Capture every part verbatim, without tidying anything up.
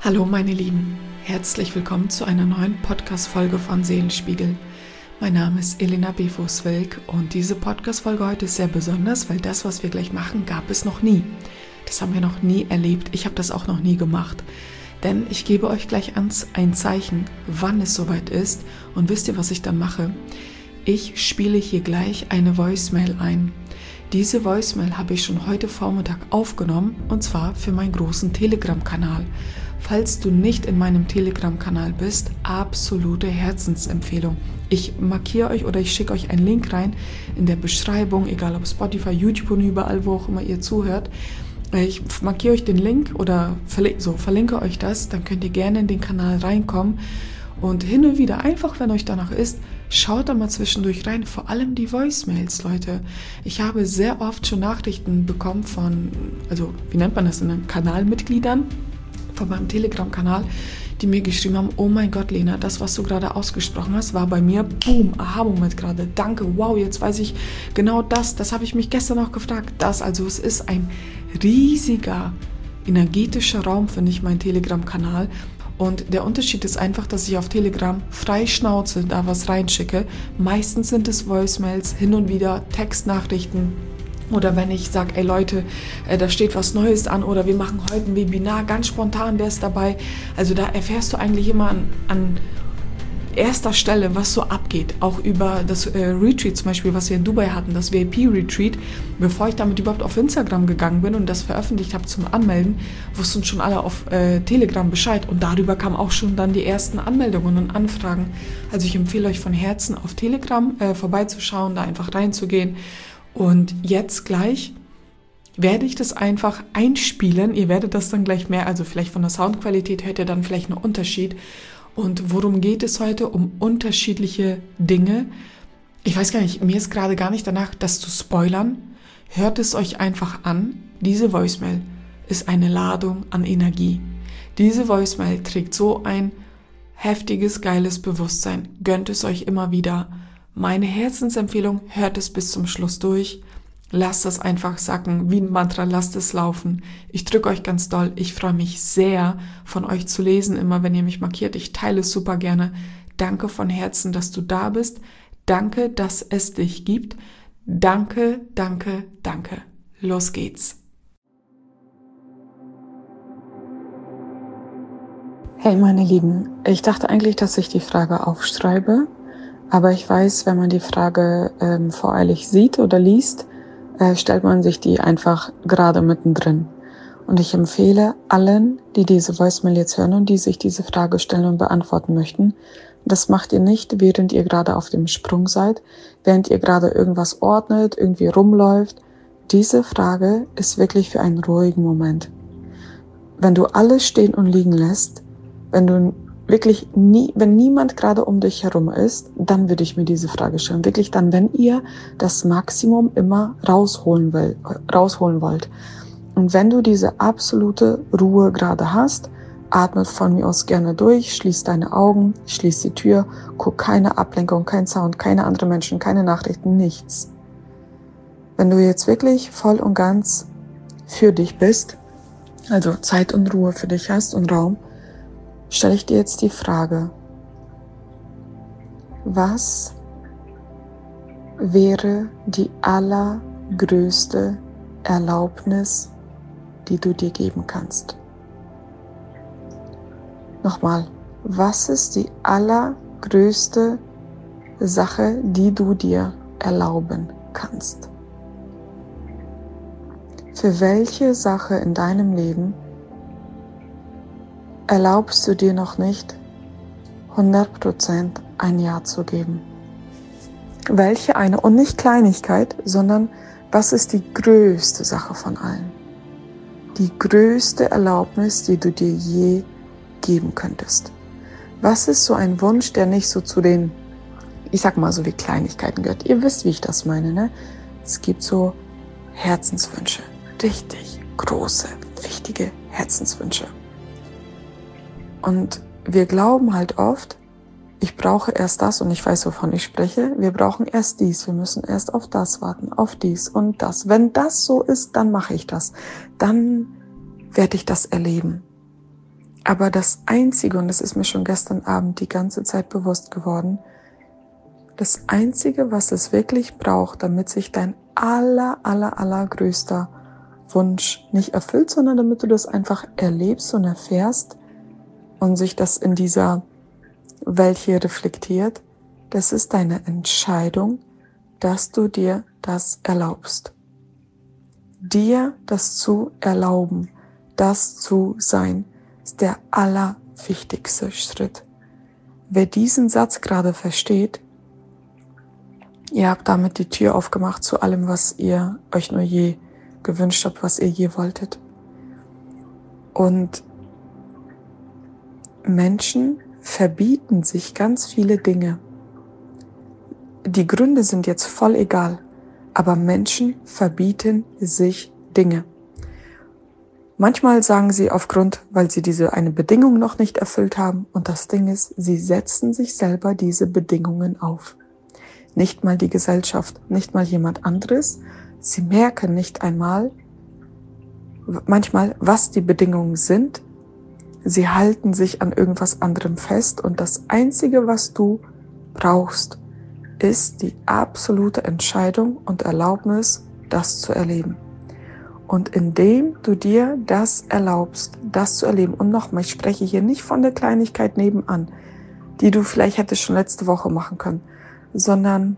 Hallo meine Lieben, herzlich willkommen zu einer neuen Podcast-Folge von Seelenspiegel. Mein Name ist Elena Befus-Wilk und diese Podcast-Folge heute ist sehr besonders, weil das, was wir gleich machen, gab es noch nie. Das haben wir noch nie erlebt, ich habe das auch noch nie gemacht. Denn ich gebe euch gleich ein Zeichen, wann es soweit ist, und wisst ihr, was ich dann mache? Ich spiele hier gleich eine Voicemail ein. Diese Voicemail habe ich schon heute Vormittag aufgenommen, und zwar für meinen großen Telegram-Kanal. Falls du nicht in meinem Telegram-Kanal bist, absolute Herzensempfehlung. Ich markiere euch oder ich schicke euch einen Link rein in der Beschreibung, egal ob Spotify, YouTube und überall, wo auch immer ihr zuhört. Ich markiere euch den Link oder verlinke, so, verlinke euch das, dann könnt ihr gerne in den Kanal reinkommen. Und hin und wieder, einfach wenn euch danach ist, schaut da mal zwischendurch rein, vor allem die Voicemails, Leute. Ich habe sehr oft schon Nachrichten bekommen von, also wie nennt man das, in Kanalmitgliedern von meinem Telegram-Kanal, die mir geschrieben haben, oh mein Gott, Lena, das, was du gerade ausgesprochen hast, war bei mir, boom, Aha-Moment gerade, danke, wow, jetzt weiß ich genau das, das habe ich mich gestern auch gefragt, das, also es ist ein riesiger energetischer Raum, finde ich, mein Telegram-Kanal. Und der Unterschied ist einfach, dass ich auf Telegram frei Schnauze da was reinschicke. Meistens sind es Voicemails, hin und wieder Textnachrichten. Oder wenn ich sage, ey Leute, äh, da steht was Neues an oder wir machen heute ein Webinar, ganz spontan, wer ist dabei? Also da erfährst du eigentlich immer an, an erster Stelle, was so abgeht. Auch über das äh, Retreat zum Beispiel, was wir in Dubai hatten, das V I P-Retreat. Bevor ich damit überhaupt auf Instagram gegangen bin und das veröffentlicht habe zum Anmelden, wussten schon alle auf äh, Telegram Bescheid. Und darüber kamen auch schon dann die ersten Anmeldungen und Anfragen. Also ich empfehle euch von Herzen auf Telegram äh, vorbeizuschauen, da einfach reinzugehen. Und jetzt gleich werde ich das einfach einspielen. Ihr werdet das dann gleich mehr, also vielleicht von der Soundqualität hört ihr dann vielleicht einen Unterschied. Und worum geht es heute? Um unterschiedliche Dinge. Ich weiß gar nicht, mir ist gerade gar nicht danach, das zu spoilern. Hört es euch einfach an. Diese Voicemail ist eine Ladung an Energie. Diese Voicemail trägt so ein heftiges, geiles Bewusstsein. Gönnt es euch immer wieder. Meine Herzensempfehlung, hört es bis zum Schluss durch. Lasst es einfach sacken, wie ein Mantra, lasst es laufen. Ich drücke euch ganz doll. Ich freue mich sehr, von euch zu lesen, immer wenn ihr mich markiert. Ich teile es super gerne. Danke von Herzen, dass du da bist. Danke, dass es dich gibt. Danke, danke, danke. Los geht's. Hey meine Lieben, ich dachte eigentlich, dass ich die Frage aufschreibe. Aber ich weiß, wenn man die Frage ähm, voreilig sieht oder liest, äh, stellt man sich die einfach gerade mittendrin. Und ich empfehle allen, die diese Voicemail jetzt hören und die sich diese Frage stellen und beantworten möchten, das macht ihr nicht, während ihr gerade auf dem Sprung seid, während ihr gerade irgendwas ordnet, irgendwie rumläuft. Diese Frage ist wirklich für einen ruhigen Moment. Wenn du alles stehen und liegen lässt, wenn du wirklich nie, wenn niemand gerade um dich herum ist, dann würde ich mir diese Frage stellen. Wirklich dann, wenn ihr das Maximum immer rausholen will, rausholen wollt. Und wenn du diese absolute Ruhe gerade hast, atmet von mir aus gerne durch, schließ deine Augen, schließ die Tür, guck keine Ablenkung, kein Sound, keine anderen Menschen, keine Nachrichten, nichts. Wenn du jetzt wirklich voll und ganz für dich bist, also Zeit und Ruhe für dich hast und Raum, stelle ich dir jetzt die Frage, was wäre die allergrößte Erlaubnis, die du dir geben kannst? Nochmal, was ist die allergrößte Sache, die du dir erlauben kannst? Für welche Sache in deinem Leben erlaubst du dir noch nicht, hundert Prozent ein Ja zu geben? Welche eine? Und nicht Kleinigkeit, sondern was ist die größte Sache von allen? Die größte Erlaubnis, die du dir je geben könntest. Was ist so ein Wunsch, der nicht so zu den, ich sag mal so wie Kleinigkeiten gehört? Ihr wisst, wie ich das meine, ne? Es gibt so Herzenswünsche, richtig große, wichtige Herzenswünsche. Und wir glauben halt oft, ich brauche erst das und ich weiß, wovon ich spreche. Wir brauchen erst dies, wir müssen erst auf das warten, auf dies und das. Wenn das so ist, dann mache ich das. Dann werde ich das erleben. Aber das Einzige, und das ist mir schon gestern Abend die ganze Zeit bewusst geworden, das Einzige, was es wirklich braucht, damit sich dein aller, aller, allergrößter Wunsch nicht erfüllt, sondern damit du das einfach erlebst und erfährst und sich das in dieser Welt hier reflektiert, das ist deine Entscheidung, dass du dir das erlaubst. Dir das zu erlauben, das zu sein, ist der allerwichtigste Schritt. Wer diesen Satz gerade versteht, ihr habt damit die Tür aufgemacht zu allem, was ihr euch nur je gewünscht habt, was ihr je wolltet. Und Menschen verbieten sich ganz viele Dinge. Die Gründe sind jetzt voll egal, aber Menschen verbieten sich Dinge. Manchmal sagen sie aufgrund, weil sie diese eine Bedingung noch nicht erfüllt haben, und das Ding ist, sie setzen sich selber diese Bedingungen auf. Nicht mal die Gesellschaft, nicht mal jemand anderes. Sie merken nicht einmal, manchmal, was die Bedingungen sind. Sie halten sich an irgendwas anderem fest, und das Einzige, was du brauchst, ist die absolute Entscheidung und Erlaubnis, das zu erleben. Und indem du dir das erlaubst, das zu erleben, und nochmal, ich spreche hier nicht von der Kleinigkeit nebenan, die du vielleicht hättest schon letzte Woche machen können, sondern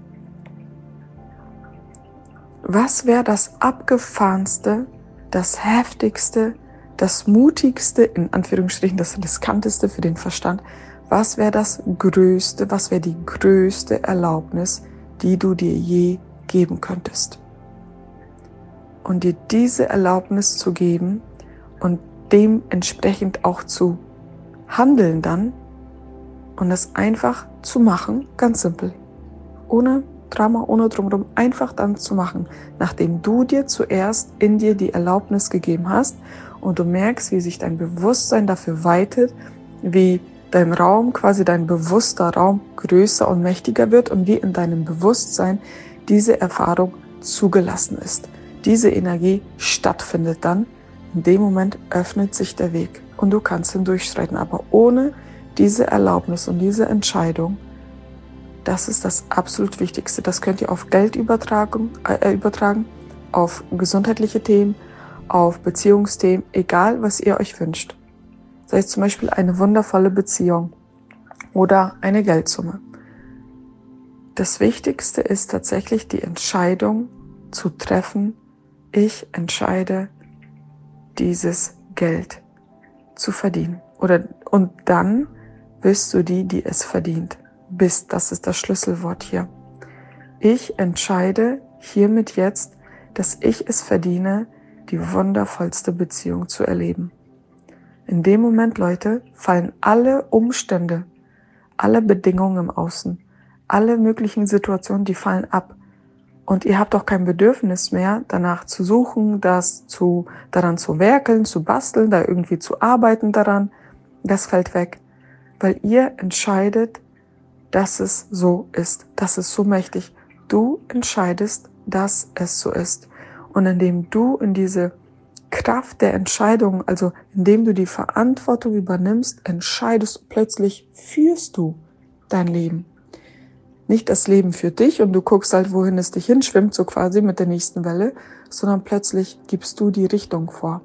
was wäre das Abgefahrenste, das Heftigste, das Mutigste, in Anführungsstrichen das Riskanteste für den Verstand, was wäre das Größte, was wäre die größte Erlaubnis, die du dir je geben könntest? Und dir diese Erlaubnis zu geben und dementsprechend auch zu handeln dann und es einfach zu machen, ganz simpel, ohne Drama, ohne Drumherum, einfach dann zu machen, nachdem du dir zuerst in dir die Erlaubnis gegeben hast und du merkst, wie sich dein Bewusstsein dafür weitet, wie dein Raum, quasi dein bewusster Raum größer und mächtiger wird und wie in deinem Bewusstsein diese Erfahrung zugelassen ist. Diese Energie stattfindet dann, in dem Moment öffnet sich der Weg und du kannst hindurchschreiten. Aber ohne diese Erlaubnis und diese Entscheidung, das ist das absolut Wichtigste. Das könnt ihr auf Geld übertragen, äh, übertragen, auf gesundheitliche Themen, auf Beziehungsthemen, egal was ihr euch wünscht. Sei es zum Beispiel eine wundervolle Beziehung oder eine Geldsumme. Das Wichtigste ist tatsächlich die Entscheidung zu treffen, ich entscheide, dieses Geld zu verdienen. Oder, und dann bist du die, die es verdient. Bist, das ist das Schlüsselwort hier. Ich entscheide hiermit jetzt, dass ich es verdiene, die wundervollste Beziehung zu erleben. In dem Moment, Leute, fallen alle Umstände, alle Bedingungen im Außen, alle möglichen Situationen, die fallen ab. Und ihr habt auch kein Bedürfnis mehr, danach zu suchen, das zu, daran zu werkeln, zu basteln, da irgendwie zu arbeiten daran. Das fällt weg, weil ihr entscheidet, dass es so ist. Das ist so mächtig. Du entscheidest, dass es so ist. Und indem du in diese Kraft der Entscheidung, also indem du die Verantwortung übernimmst, entscheidest du plötzlich, führst du dein Leben. Nicht das Leben für dich und du guckst halt, wohin es dich hinschwimmt, so quasi mit der nächsten Welle, sondern plötzlich gibst du die Richtung vor.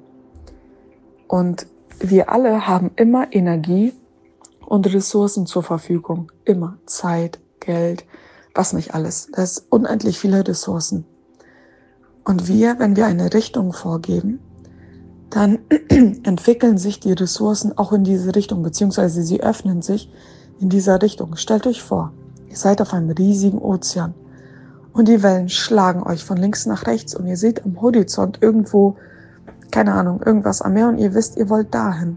Und wir alle haben immer Energie und Ressourcen zur Verfügung. Immer Zeit, Geld, was nicht alles. Das ist unendlich viele Ressourcen. Und wir, wenn wir eine Richtung vorgeben, dann entwickeln sich die Ressourcen auch in diese Richtung, beziehungsweise sie öffnen sich in dieser Richtung. Stellt euch vor, ihr seid auf einem riesigen Ozean und die Wellen schlagen euch von links nach rechts und ihr seht am Horizont irgendwo, keine Ahnung, irgendwas am Meer und ihr wisst, ihr wollt dahin.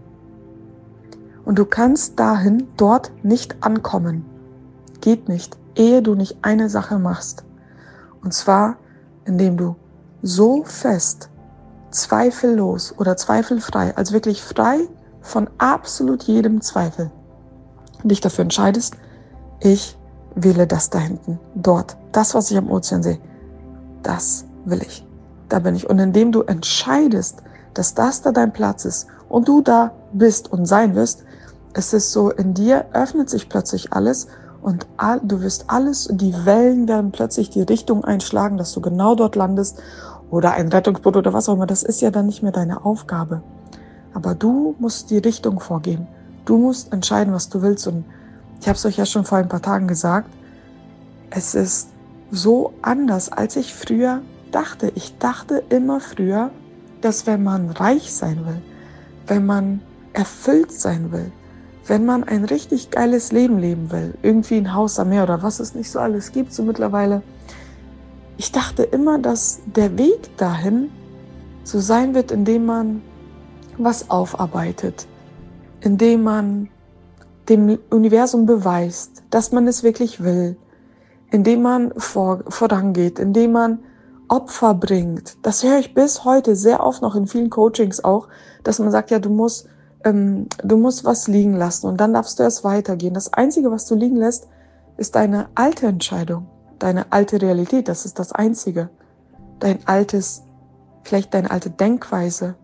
Und du kannst dahin, dort nicht ankommen. Geht nicht, ehe du nicht eine Sache machst. Und zwar, indem du so fest, zweifellos oder zweifelfrei, also wirklich frei von absolut jedem Zweifel, dich dafür entscheidest, ich wähle das da hinten, dort, das, was ich am Ozean sehe, das will ich, da bin ich. Und indem du entscheidest, dass das da dein Platz ist und du da bist und sein wirst, es ist so, in dir öffnet sich plötzlich alles und all, du wirst alles, die Wellen werden plötzlich die Richtung einschlagen, dass du genau dort landest oder ein Rettungsboot oder was auch immer. Das ist ja dann nicht mehr deine Aufgabe. Aber du musst die Richtung vorgeben. Du musst entscheiden, was du willst. Und ich habe es euch ja schon vor ein paar Tagen gesagt, es ist so anders, als ich früher dachte. Ich dachte immer früher, dass wenn man reich sein will, wenn man erfüllt sein will, wenn man ein richtig geiles Leben leben will, irgendwie ein Haus am Meer oder was es nicht so alles gibt, so mittlerweile, ich dachte immer, dass der Weg dahin so sein wird, indem man was aufarbeitet, indem man dem Universum beweist, dass man es wirklich will, indem man vor, vorangeht, indem man Opfer bringt. Das höre ich bis heute sehr oft noch in vielen Coachings auch, dass man sagt, ja, du musst, ähm, du musst was liegen lassen und dann darfst du erst weitergehen. Das Einzige, was du liegen lässt, ist deine alte Entscheidung, deine alte Realität. Das ist das Einzige. Dein altes, vielleicht deine alte Denkweise.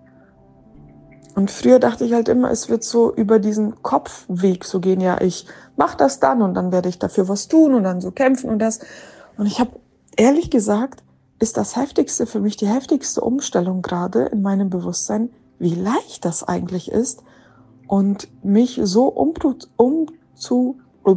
Und früher dachte ich halt immer, es wird so über diesen Kopfweg so gehen. Ja, ich mach das dann und dann werde ich dafür was tun und dann so kämpfen und das. Und ich habe ehrlich gesagt, ist das Heftigste für mich, die heftigste Umstellung gerade in meinem Bewusstsein, wie leicht das eigentlich ist und mich so um, um, zu,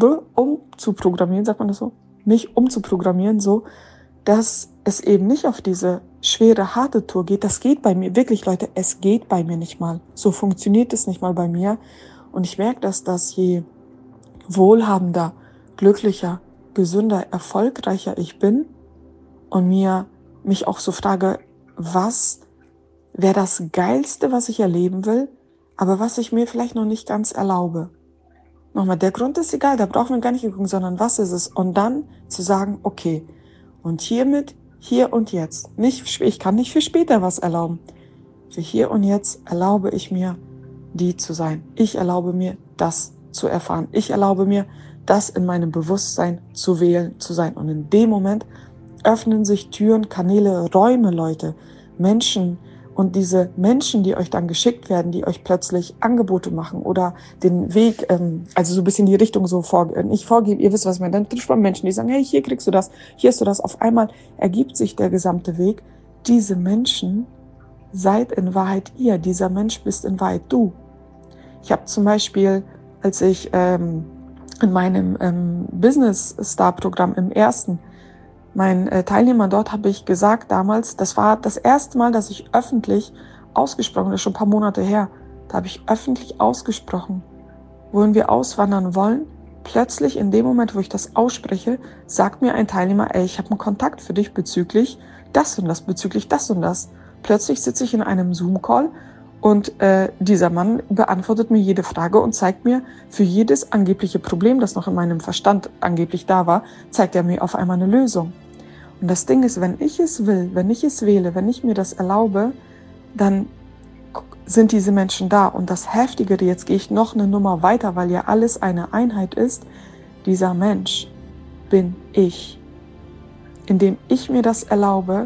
um zu programmieren, sagt man das so, mich umzuprogrammieren so, dass es eben nicht auf diese schwere, harte Tour geht. Das geht bei mir, wirklich Leute, es geht bei mir nicht mal. So funktioniert es nicht mal bei mir. Und ich merke, dass das je wohlhabender, glücklicher, gesünder, erfolgreicher ich bin und mir mich auch so frage, was wäre das Geilste, was ich erleben will, aber was ich mir vielleicht noch nicht ganz erlaube. Nochmal, der Grund ist egal, da brauchen wir gar nicht gucken, sondern was ist es? Und dann zu sagen, okay, und hiermit, hier und jetzt, nicht, ich kann nicht für später was erlauben. Für hier und jetzt erlaube ich mir, die zu sein. Ich erlaube mir, das zu erfahren. Ich erlaube mir, das in meinem Bewusstsein zu wählen, zu sein. Und in dem Moment öffnen sich Türen, Kanäle, Räume, Leute, Menschen und diese Menschen, die euch dann geschickt werden, die euch plötzlich Angebote machen oder den Weg, ähm, also so ein bisschen die Richtung so vor, nicht vorgeben, ihr wisst, was ich meine, dann trifft man Menschen, die sagen, hey, hier kriegst du das, hier hast du das. Auf einmal ergibt sich der gesamte Weg. Diese Menschen seid in Wahrheit ihr, dieser Mensch bist in Wahrheit du. Ich habe zum Beispiel, als ich ähm, in meinem ähm, Business-Star-Programm im ersten, meinen äh, Teilnehmern dort habe ich gesagt damals, das war das erste Mal, dass ich öffentlich ausgesprochen, das ist schon ein paar Monate her, da habe ich öffentlich ausgesprochen, wohin wir auswandern wollen. Plötzlich in dem Moment, wo ich das ausspreche, sagt mir ein Teilnehmer, ey, ich habe einen Kontakt für dich bezüglich das und das, bezüglich das und das. Plötzlich sitze ich in einem Zoom-Call und äh, dieser Mann beantwortet mir jede Frage und zeigt mir für jedes angebliche Problem, das noch in meinem Verstand angeblich da war, zeigt er mir auf einmal eine Lösung. Und das Ding ist, wenn ich es will, wenn ich es wähle, wenn ich mir das erlaube, dann sind diese Menschen da. Und das Heftigere, jetzt gehe ich noch eine Nummer weiter, weil ja alles eine Einheit ist, dieser Mensch bin ich. Indem ich mir das erlaube,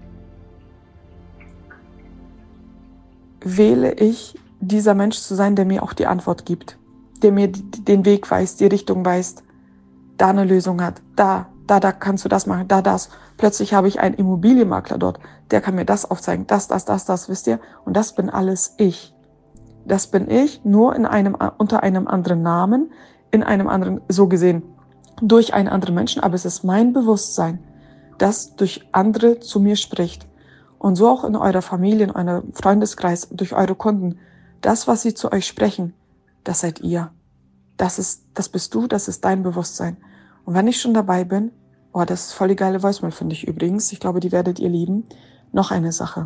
wähle ich, dieser Mensch zu sein, der mir auch die Antwort gibt, der mir den Weg weist, die Richtung weist, da eine Lösung hat, da, da, da kannst du das machen, da, das. Plötzlich habe ich einen Immobilienmakler dort, der kann mir das aufzeigen, das, das, das, das, wisst ihr? Und das bin alles ich. Das bin ich, nur in einem, unter einem anderen Namen, in einem anderen, so gesehen, durch einen anderen Menschen, aber es ist mein Bewusstsein, das durch andere zu mir spricht. Und so auch in eurer Familie, in eurem Freundeskreis, durch eure Kunden. Das, was sie zu euch sprechen, das seid ihr. Das ist, das bist du, das ist dein Bewusstsein. Und wenn ich schon dabei bin, oh, das ist voll die geile Voicemail, finde ich übrigens. Ich glaube, die werdet ihr lieben. Noch eine Sache.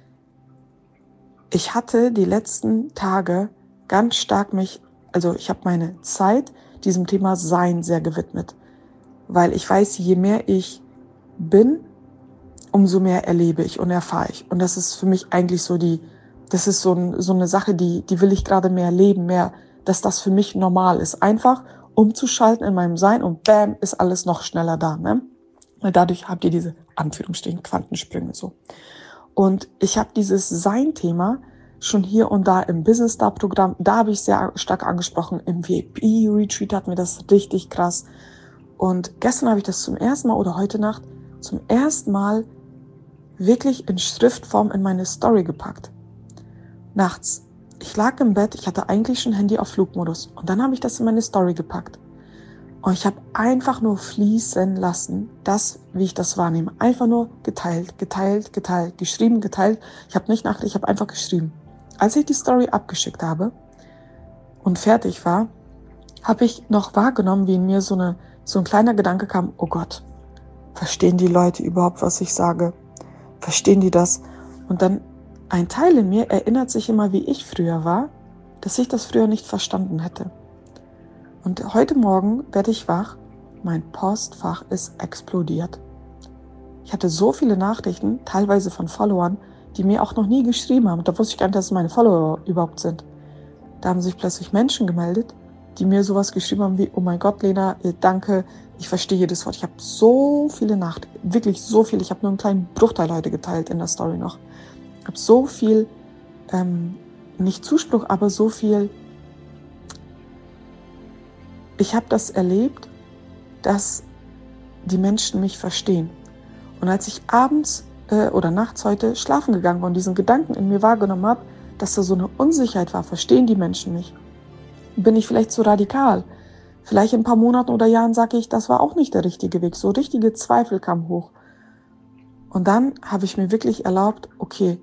Ich hatte die letzten Tage ganz stark mich, also ich habe meine Zeit diesem Thema Sein sehr gewidmet. Weil ich weiß, je mehr ich bin, umso mehr erlebe ich und erfahre ich. Und das ist für mich eigentlich so die, das ist so, ein, so eine Sache, die, die will ich gerade mehr leben, mehr, dass das für mich normal ist. Einfach umzuschalten in meinem Sein und bam, ist alles noch schneller da, ne? Weil dadurch habt ihr diese, Anführungsstrichen, Quantensprünge, so. Und ich habe dieses Sein-Thema schon hier und da im Business Star Programm, da habe ich sehr stark angesprochen. Im V I P Retreat hatten wir das richtig krass. Und gestern habe ich das zum ersten Mal oder heute Nacht zum ersten Mal wirklich in Schriftform in meine Story gepackt. Nachts. Ich lag im Bett, ich hatte eigentlich schon Handy auf Flugmodus. Und dann habe ich das in meine Story gepackt. Und ich habe einfach nur fließen lassen, das, wie ich das wahrnehme. Einfach nur geteilt, geteilt, geteilt, geschrieben, geteilt. Ich habe nicht nach, ich habe einfach geschrieben. Als ich die Story abgeschickt habe und fertig war, habe ich noch wahrgenommen, wie in mir so, eine, so ein kleiner Gedanke kam, oh Gott, verstehen die Leute überhaupt, was ich sage? Verstehen die das? Und dann ein Teil in mir erinnert sich immer, wie ich früher war, dass ich das früher nicht verstanden hätte. Und heute Morgen werde ich wach, mein Postfach ist explodiert. Ich hatte so viele Nachrichten, teilweise von Followern, die mir auch noch nie geschrieben haben. Da wusste ich gar nicht, dass es meine Follower überhaupt sind. Da haben sich plötzlich Menschen gemeldet, die mir sowas geschrieben haben wie, oh mein Gott, Lena, danke, ich verstehe jedes Wort. Ich habe so viele Nachrichten, wirklich so viel. Ich habe nur einen kleinen Bruchteil heute geteilt in der Story noch. Ich habe so viel, ähm, nicht Zuspruch, aber so viel. Ich habe das erlebt, dass die Menschen mich verstehen. Und als ich abends äh, oder nachts heute schlafen gegangen war und diesen Gedanken in mir wahrgenommen habe, dass da so eine Unsicherheit war, verstehen die Menschen mich? Bin ich vielleicht zu radikal? Vielleicht in ein paar Monaten oder Jahren sage ich, das war auch nicht der richtige Weg. So richtige Zweifel kamen hoch. Und dann habe ich mir wirklich erlaubt, okay,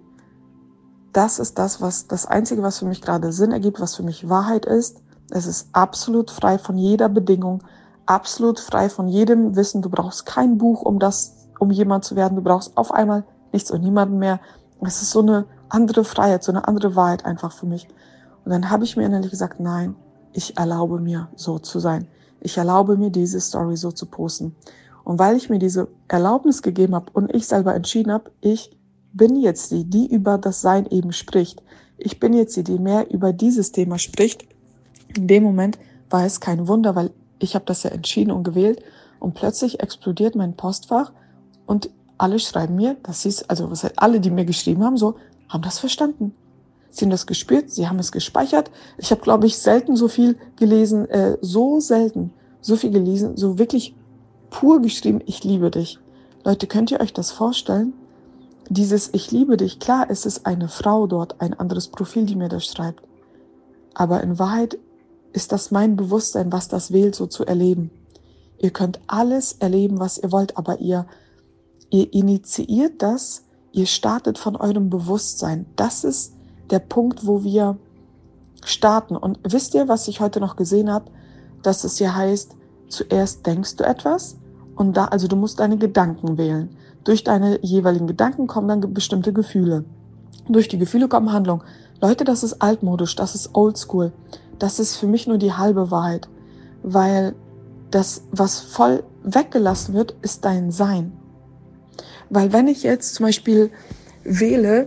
das ist das, was das Einzige, was für mich gerade Sinn ergibt, was für mich Wahrheit ist. Es ist absolut frei von jeder Bedingung, absolut frei von jedem Wissen. Du brauchst kein Buch, um das, um jemand zu werden. Du brauchst auf einmal nichts und niemanden mehr. Es ist so eine andere Freiheit, so eine andere Wahrheit einfach für mich. Und dann habe ich mir innerlich gesagt, nein, ich erlaube mir, so zu sein. Ich erlaube mir, diese Story so zu posten. Und weil ich mir diese Erlaubnis gegeben habe und ich selber entschieden habe, ich bin jetzt die, die über das Sein eben spricht. Ich bin jetzt die, die mehr über dieses Thema spricht. In dem Moment war es kein Wunder, weil ich habe das ja entschieden und gewählt und plötzlich explodiert mein Postfach und alle schreiben mir, dass sie es, also was halt alle, die mir geschrieben haben, so, haben das verstanden. Sie haben das gespürt, sie haben es gespeichert. Ich habe, glaube ich, selten so viel gelesen, äh, so selten, so viel gelesen, so wirklich pur geschrieben, ich liebe dich. Leute, könnt ihr euch das vorstellen? Dieses Ich liebe dich, klar, es ist eine Frau dort, ein anderes Profil, die mir das schreibt. Aber in Wahrheit ist das mein Bewusstsein, was das wählt, so zu erleben. Ihr könnt alles erleben, was ihr wollt, aber ihr, ihr initiiert das, ihr startet von eurem Bewusstsein. Das ist der Punkt, wo wir starten. Und wisst ihr, was ich heute noch gesehen habe? Dass es ja heißt, zuerst denkst du etwas und da, also du musst deine Gedanken wählen. Durch deine jeweiligen Gedanken kommen dann bestimmte Gefühle. Durch die Gefühle kommen Handlungen. Leute, das ist altmodisch, das ist oldschool. Das ist für mich nur die halbe Wahrheit. Weil das, was voll weggelassen wird, ist dein Sein. Weil wenn ich jetzt zum Beispiel wähle,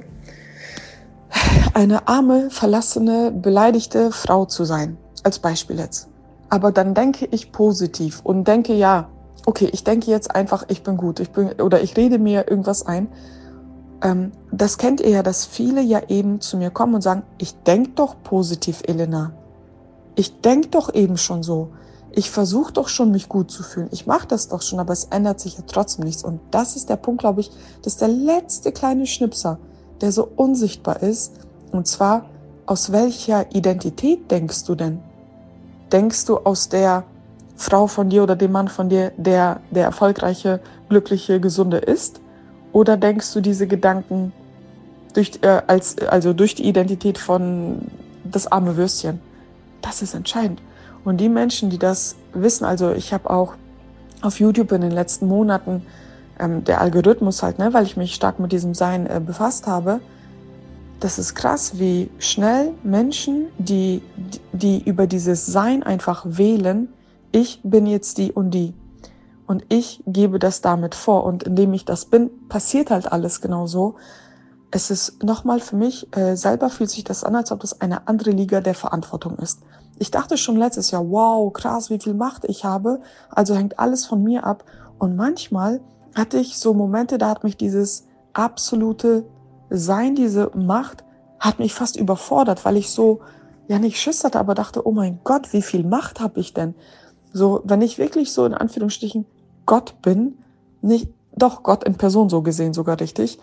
eine arme, verlassene, beleidigte Frau zu sein, als Beispiel jetzt. Aber dann denke ich positiv und denke, ja, okay, ich denke jetzt einfach, ich bin gut, ich bin, oder ich rede mir irgendwas ein. Ähm, das kennt ihr ja, dass viele ja eben zu mir kommen und sagen, ich denke doch positiv, Elena. Ich denke doch eben schon so. Ich versuche doch schon, mich gut zu fühlen. Ich mache das doch schon, aber es ändert sich ja trotzdem nichts. Und das ist der Punkt, glaube ich, das ist der letzte kleine Schnipser, der so unsichtbar ist. Und zwar, aus welcher Identität denkst du denn? Denkst du aus der Frau von dir oder dem Mann von dir, der der erfolgreiche, glückliche, gesunde ist? Oder denkst du diese Gedanken durch, äh, als, also durch die Identität von das arme Würstchen? Das ist entscheidend. Und die Menschen, die das wissen, also ich habe auch auf YouTube in den letzten Monaten ähm, der Algorithmus halt, ne, weil ich mich stark mit diesem Sein äh, befasst habe, das ist krass, wie schnell Menschen, die, die über dieses Sein einfach wählen, ich bin jetzt die und die. Und ich gebe das damit vor. Und indem ich das bin, passiert halt alles genau so. Es ist nochmal für mich, äh, selber fühlt sich das an, als ob das eine andere Liga der Verantwortung ist. Ich dachte schon letztes Jahr, wow, krass, wie viel Macht ich habe. Also hängt alles von mir ab. Und manchmal hatte ich so Momente, da hat mich dieses absolute Sein, diese Macht hat mich fast überfordert, weil ich so, ja nicht Schiss hatte, aber dachte, oh mein Gott, wie viel Macht habe ich denn? So, wenn ich wirklich so in Anführungsstrichen Gott bin, nicht, doch Gott in Person so gesehen sogar richtig,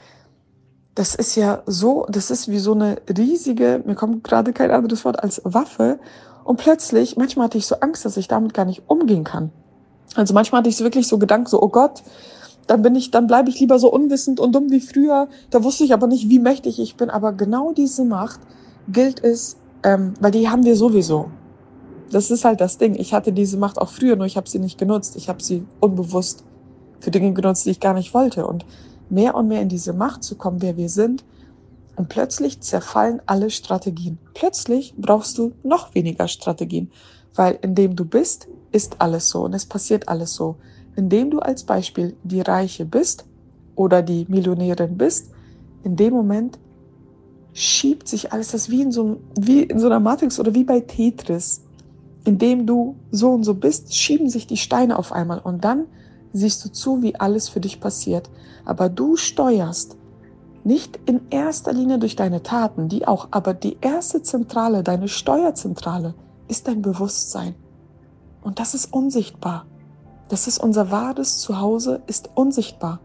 das ist ja so, das ist wie so eine riesige, mir kommt gerade kein anderes Wort als Waffe und plötzlich, manchmal hatte ich so Angst, dass ich damit gar nicht umgehen kann. Also manchmal hatte ich so wirklich so Gedanken, so, oh Gott, dann bin ich, dann bleibe ich lieber so unwissend und dumm wie früher. Da wusste ich aber nicht, wie mächtig ich bin. Aber genau diese Macht gilt es, ähm, weil die haben wir sowieso. Das ist halt das Ding. Ich hatte diese Macht auch früher, nur ich habe sie nicht genutzt. Ich habe sie unbewusst für Dinge genutzt, die ich gar nicht wollte. Und mehr und mehr in diese Macht zu kommen, wer wir sind. Und plötzlich zerfallen alle Strategien. Plötzlich brauchst du noch weniger Strategien. Weil indem du bist, ist alles so. Und es passiert alles so. Indem du als Beispiel die Reiche bist oder die Millionärin bist, in dem Moment schiebt sich alles, das wie in so, wie in so einer Matrix oder wie bei Tetris. Indem du so und so bist, schieben sich die Steine auf einmal und dann siehst du zu, wie alles für dich passiert. Aber du steuerst nicht in erster Linie durch deine Taten, die auch, aber die erste Zentrale, deine Steuerzentrale, ist dein Bewusstsein. Und das ist unsichtbar. Das ist unser wahres Zuhause, ist unsichtbar.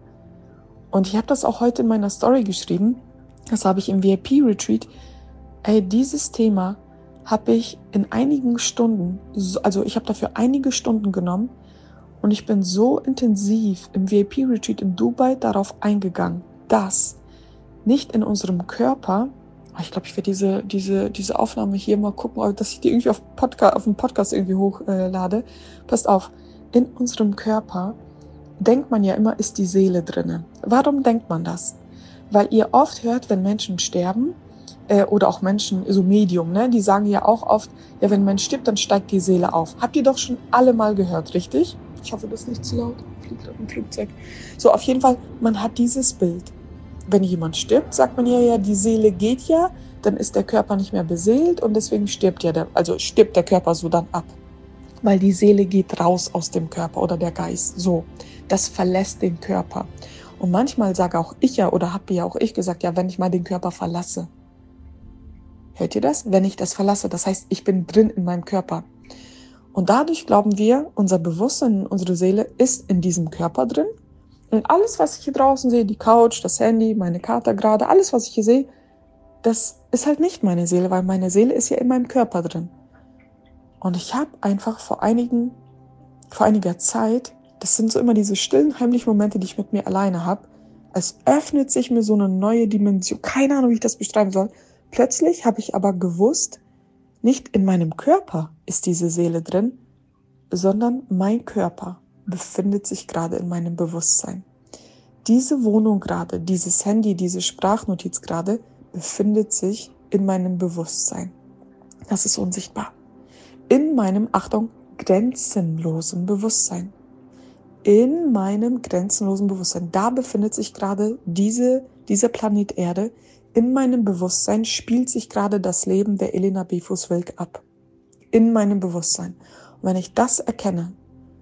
Und ich habe das auch heute in meiner Story geschrieben. Das habe ich im V I P-Retreat. Ey, dieses Thema habe ich in einigen Stunden, also ich habe dafür einige Stunden genommen und ich bin so intensiv im V I P-Retreat in Dubai darauf eingegangen, dass nicht in unserem Körper, ich glaube, ich werde diese, diese, diese Aufnahme hier mal gucken, dass ich die irgendwie auf, Podcast, auf dem Podcast irgendwie hochlade. Äh, Passt auf, in unserem Körper denkt man ja immer, ist die Seele drinne. Warum denkt man das? Weil ihr oft hört, wenn Menschen sterben, äh, oder auch Menschen, so Medium, ne, die sagen ja auch oft, ja, wenn ein Mensch stirbt, dann steigt die Seele auf. Habt ihr doch schon alle mal gehört, richtig? Ich hoffe, das ist nicht zu laut. Fliegt gerade ein Flugzeug. So, auf jeden Fall, man hat dieses Bild. Wenn jemand stirbt, sagt man ja, ja, die Seele geht ja, dann ist der Körper nicht mehr beseelt und deswegen stirbt ja der, also stirbt der Körper so dann ab. Weil die Seele geht raus aus dem Körper oder der Geist, so. Das verlässt den Körper. Und manchmal sage auch ich ja, oder habe ja auch ich gesagt, ja, wenn ich mal den Körper verlasse. Hört ihr das? Wenn ich das verlasse, das heißt, ich bin drin in meinem Körper. Und dadurch glauben wir, unser Bewusstsein, unsere Seele ist in diesem Körper drin. Und alles, was ich hier draußen sehe, die Couch, das Handy, meine Kater gerade, alles, was ich hier sehe, das ist halt nicht meine Seele, weil meine Seele ist ja in meinem Körper drin. Und ich habe einfach vor einigen, vor einiger Zeit, das sind so immer diese stillen, heimlichen Momente, die ich mit mir alleine habe, es öffnet sich mir so eine neue Dimension. Keine Ahnung, wie ich das beschreiben soll. Plötzlich habe ich aber gewusst, nicht in meinem Körper ist diese Seele drin, sondern mein Körper befindet sich gerade in meinem Bewusstsein. Diese Wohnung gerade, dieses Handy, diese Sprachnotiz gerade befindet sich in meinem Bewusstsein. Das ist unsichtbar. In meinem, Achtung, grenzenlosen Bewusstsein. In meinem grenzenlosen Bewusstsein. Da befindet sich gerade diese, dieser Planet Erde. In meinem Bewusstsein spielt sich gerade das Leben der Elena Befus-Wilk ab. In meinem Bewusstsein. Und wenn ich das erkenne,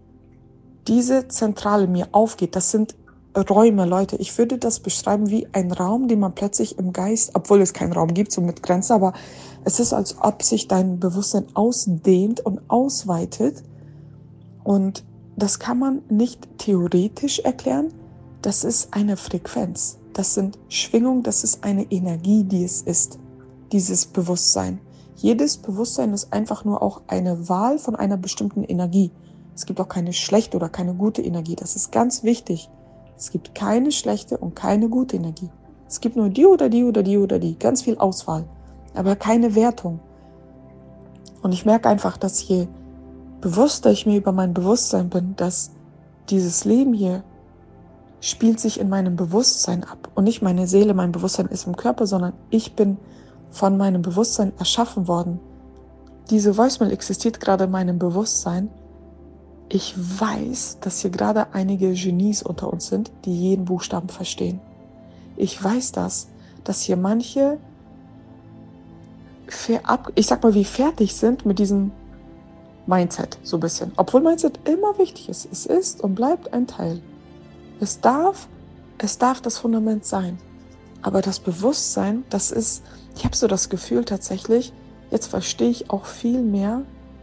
diese Zentrale mir aufgeht, das sind Räume, Leute, ich würde das beschreiben wie ein Raum, den man plötzlich im Geist, obwohl es keinen Raum gibt, so mit Grenze, aber es ist, als ob sich dein Bewusstsein ausdehnt und ausweitet und das kann man nicht theoretisch erklären, das ist eine Frequenz, das sind Schwingungen, das ist eine Energie, die es ist, dieses Bewusstsein. Jedes Bewusstsein ist einfach nur auch eine Wahl von einer bestimmten Energie. Es gibt auch keine schlechte oder keine gute Energie. Das ist ganz wichtig. Es gibt keine schlechte und keine gute Energie. Es gibt nur die oder die oder die oder die. Ganz viel Auswahl. Aber keine Wertung. Und ich merke einfach, dass je bewusster ich mir über mein Bewusstsein bin, dass dieses Leben hier spielt sich in meinem Bewusstsein ab. Und nicht meine Seele, mein Bewusstsein ist im Körper, sondern ich bin von meinem Bewusstsein erschaffen worden. Diese Voicemail existiert gerade in meinem Bewusstsein. Ich weiß, dass hier gerade einige Genies unter uns sind, die jeden Buchstaben verstehen. Ich weiß das, dass hier manche, ich sag mal, wie fertig sind mit diesem Mindset, so ein bisschen. Obwohl Mindset immer wichtig ist. Es ist und bleibt ein Teil. Es darf, es darf das Fundament sein. Aber das Bewusstsein, das ist, Ich habe so das Gefühl tatsächlich, jetzt verstehe ich auch viel mehr,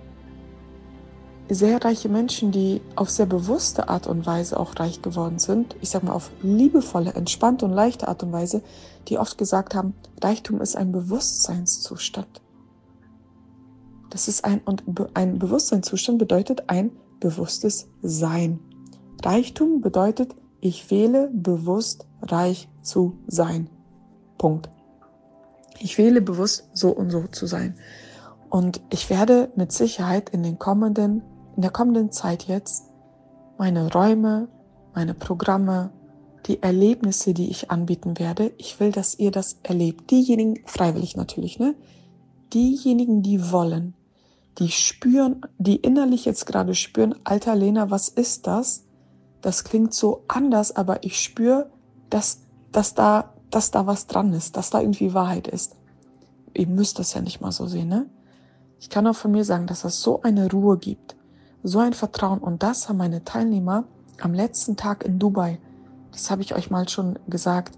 sehr reiche Menschen, die auf sehr bewusste Art und Weise auch reich geworden sind, ich sage mal auf liebevolle, entspannte und leichte Art und Weise, die oft gesagt haben, Reichtum ist ein Bewusstseinszustand. Das ist ein, und ein Bewusstseinszustand bedeutet ein bewusstes Sein. Reichtum bedeutet, ich wähle bewusst reich zu sein. Punkt. Ich wähle bewusst so und so zu sein. Und ich werde mit Sicherheit in den kommenden, in der kommenden Zeit jetzt meine Räume, meine Programme, die Erlebnisse, die ich anbieten werde, ich will, dass ihr das erlebt. Diejenigen, freiwillig natürlich, ne? Diejenigen, die wollen, die spüren, die innerlich jetzt gerade spüren, Alter Lena, was ist das? Das klingt so anders, aber ich spüre, dass, dass, da, dass da was dran ist, dass da irgendwie Wahrheit ist. Ihr müsst das ja nicht mal so sehen, ne? Ich kann auch von mir sagen, dass es so eine Ruhe gibt, so ein Vertrauen. Und das haben meine Teilnehmer am letzten Tag in Dubai, das habe ich euch mal schon gesagt,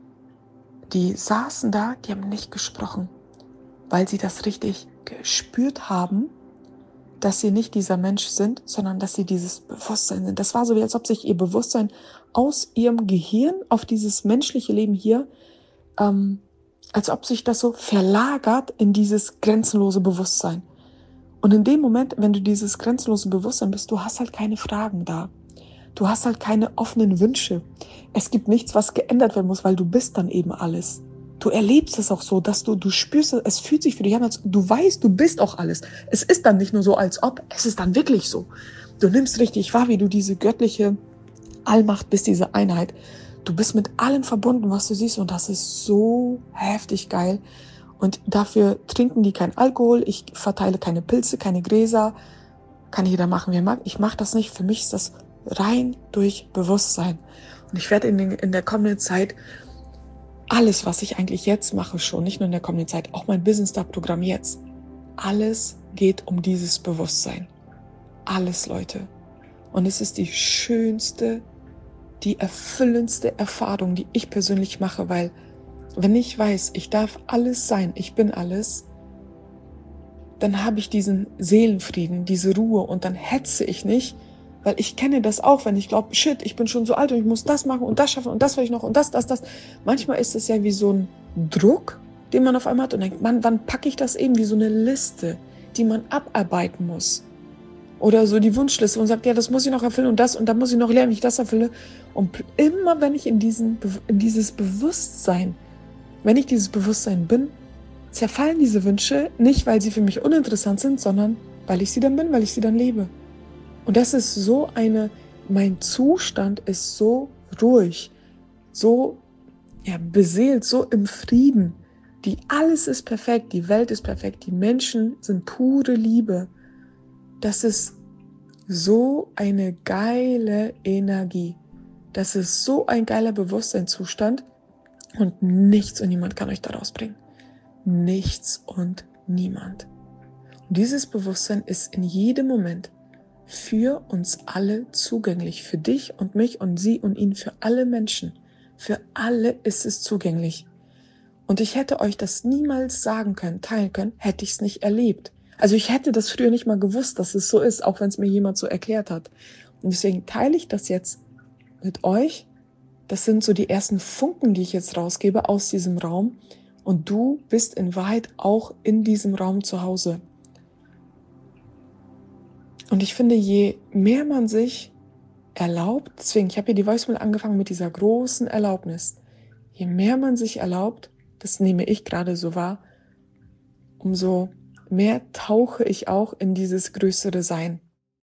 die saßen da, die haben nicht gesprochen, weil sie das richtig gespürt haben, dass sie nicht dieser Mensch sind, sondern dass sie dieses Bewusstsein sind. Das war so, wie als ob sich ihr Bewusstsein aus ihrem Gehirn auf dieses menschliche Leben hier, ähm, als ob sich das so verlagert in dieses grenzenlose Bewusstsein. Und in dem Moment, wenn du dieses grenzenlose Bewusstsein bist, du hast halt keine Fragen da. Du hast halt keine offenen Wünsche. Es gibt nichts, was geändert werden muss, weil du bist dann eben alles. Du erlebst es auch so, dass du, du spürst, es fühlt sich für dich an, als du weißt, du bist auch alles. Es ist dann nicht nur so, als ob, es ist dann wirklich so. Du nimmst richtig wahr, wie du diese göttliche Allmacht bist, diese Einheit. Du bist mit allem verbunden, was du siehst, und das ist so heftig geil. Und dafür trinken die kein Alkohol, ich verteile keine Pilze, keine Gräser, kann jeder machen, wie er mag. Ich mache das nicht, für mich ist das rein durch Bewusstsein. Und ich werde in, den, in der kommenden Zeit alles, was ich eigentlich jetzt mache schon, nicht nur in der kommenden Zeit, auch mein Business-Star-Programm jetzt, alles geht um dieses Bewusstsein. Alles, Leute. Und es ist die schönste, die erfüllendste Erfahrung, die ich persönlich mache, weil wenn ich weiß, ich darf alles sein, ich bin alles, dann habe ich diesen Seelenfrieden, diese Ruhe, und dann hetze ich nicht, weil ich kenne das auch, wenn ich glaube, shit, ich bin schon so alt und ich muss das machen und das schaffen und das will ich noch und das, das, das. Manchmal ist es ja wie so ein Druck, den man auf einmal hat und denkt, Mann, wann packe ich das eben, wie so eine Liste, die man abarbeiten muss. Oder so die Wunschliste und sagt, ja, das muss ich noch erfüllen und das und da muss ich noch lernen, wie ich das erfülle. Und immer wenn ich in, diesen, in dieses Bewusstsein, wenn ich dieses Bewusstsein bin, zerfallen diese Wünsche nicht, weil sie für mich uninteressant sind, sondern weil ich sie dann bin, weil ich sie dann lebe. Und das ist so eine, mein Zustand ist so ruhig, so ja, beseelt, so im Frieden. Die, alles ist perfekt, die Welt ist perfekt, die Menschen sind pure Liebe. Das ist so eine geile Energie. Das ist so ein geiler Bewusstseinszustand und nichts und niemand kann euch da rausbringen. Nichts und niemand. Und dieses Bewusstsein ist in jedem Moment für uns alle zugänglich. Für dich und mich und sie und ihn, für alle Menschen. Für alle ist es zugänglich. Und ich hätte euch das niemals sagen können, teilen können, hätte ich es nicht erlebt. Also ich hätte das früher nicht mal gewusst, dass es so ist, auch wenn es mir jemand so erklärt hat. Und deswegen teile ich das jetzt mit euch. Das sind so die ersten Funken, die ich jetzt rausgebe aus diesem Raum. Und du bist in Wahrheit auch in diesem Raum zu Hause. Und ich finde, je mehr man sich erlaubt, deswegen, ich habe hier die Voicemail angefangen mit dieser großen Erlaubnis. Je mehr man sich erlaubt, das nehme ich gerade so wahr, umso mehr tauche ich auch in dieses größere Sein.